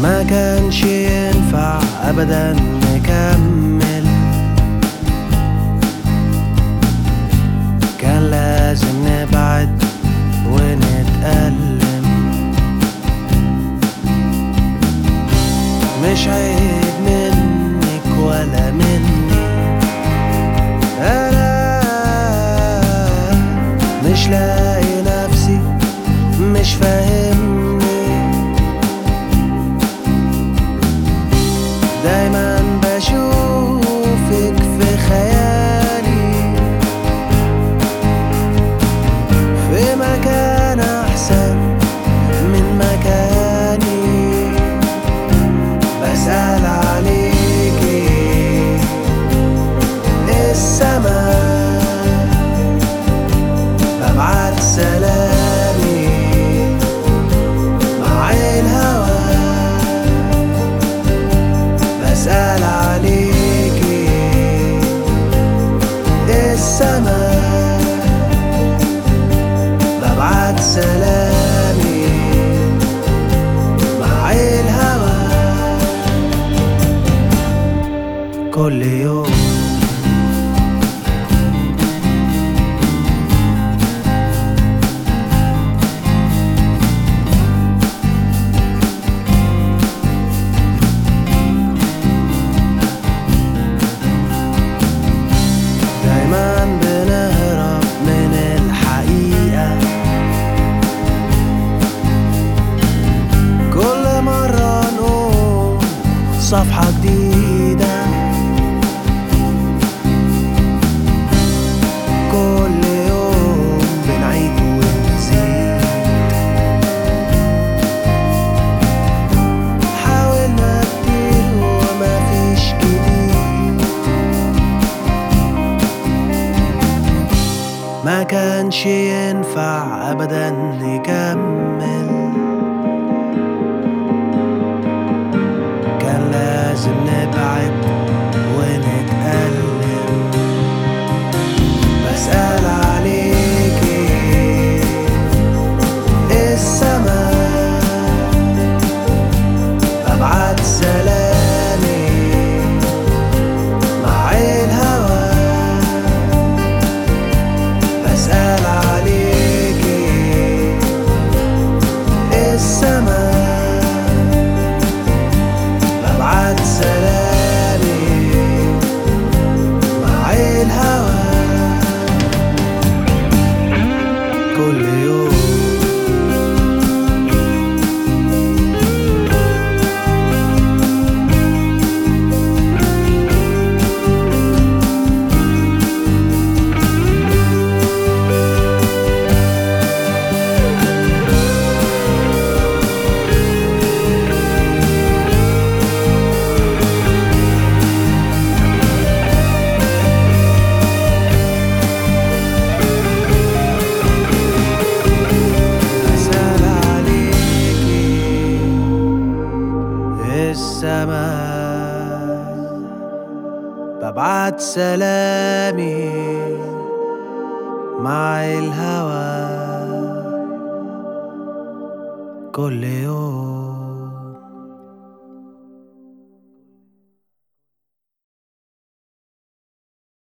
ما كانش ينفع أبدا نكمل، كان لازم نبعد ونتألم. مش عيب منك ولا مني، أنا مش لاقي نفسي، مش فاهمني. دايما بشوفك في خيالي في مكان أحسن من مكاني. بسأل عليكي السماء، ببعت سلامي مع الهوى. بسأل عليكي السماء، ببعت سلامي مع الهوى. كل يوم دايما بنهرب من الحقيقة، كل مرة نقوم صفحة جديدة. كل يوم بنعيد ونزيد، حاولنا كتير وما فيش جديد. ما كانش ينفع أبدا نكمل، كان لازم نبعد ونتألم. بسأل عليكي السماء، ببعت سلامي مع الهوى. بسأل عليكي السماء، ببعت سلامي مع الهوى. كل يوم السماء، ببعت سلامي مع الهوى. كل يوم